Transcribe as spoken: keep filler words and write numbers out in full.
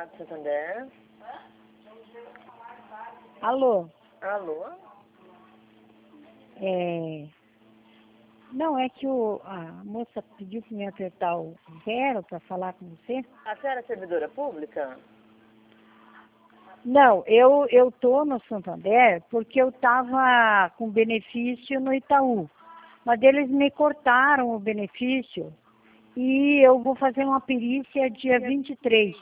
Banco Santander. Alô? Alô? É... Não, é que o, a moça pediu para me apertar o zero para falar com você. A senhora é servidora pública? Não, eu eu tô no Santander porque eu estava com benefício no Itaú. Mas eles me cortaram o benefício e eu vou fazer uma perícia dia vinte e três.